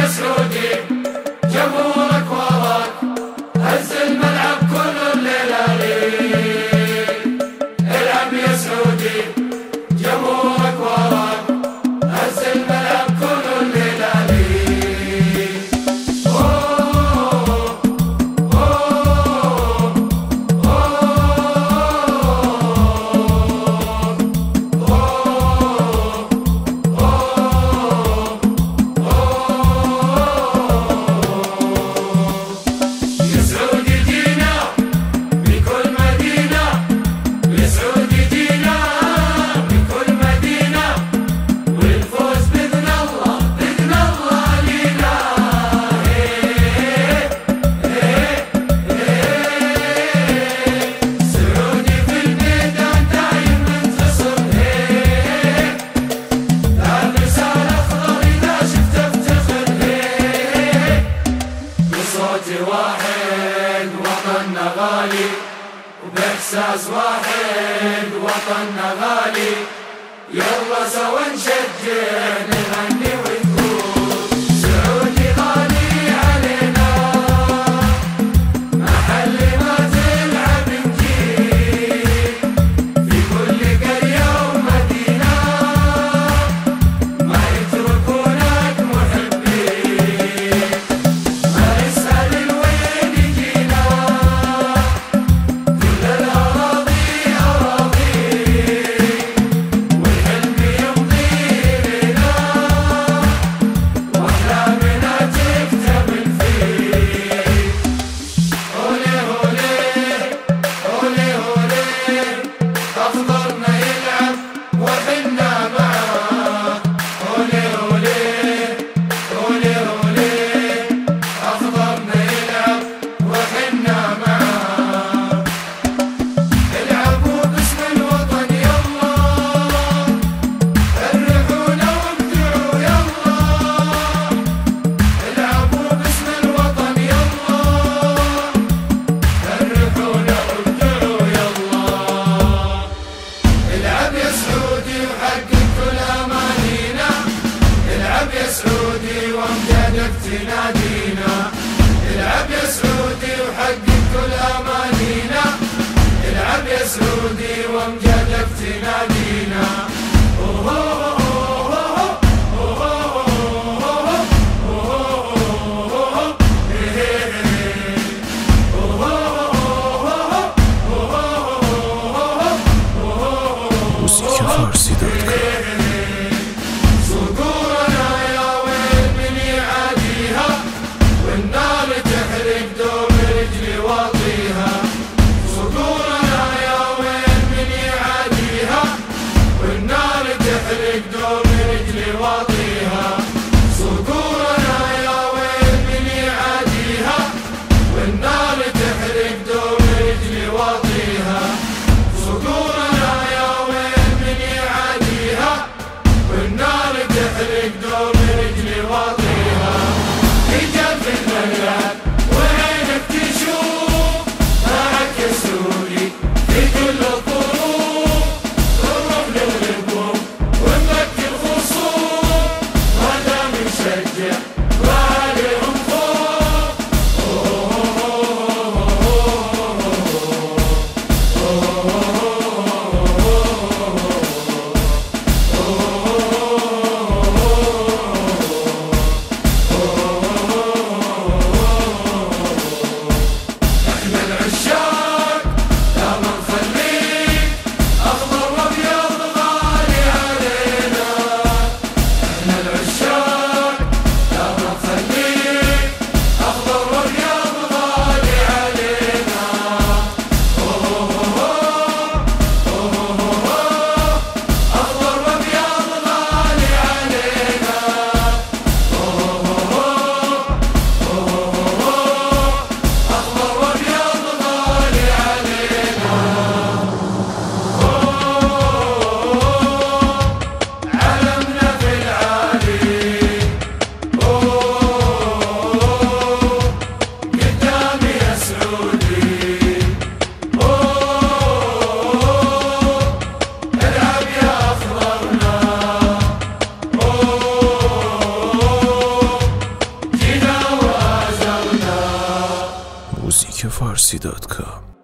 سعودي جمهورك وراك، هز الملعب كل الليلة ليل. العب يا سعودي جمهورك وراك، هز الملعب كل الليلة ليل. أوه أوه واحد وطننا غالي، وبإحساس واحد وطننا غالي. يلا سوا نشجع نغني ونقول سعودي غالي علينا، محل ما تلعب نجيب في كل قرية ومدينة، ما يتركونك محبين. سعودي وامجادك تنادينا، العب يا سعودي وحقق كل امانينا. العب يا سعودي وامجادك تنادينا. MyMusicFarsi.com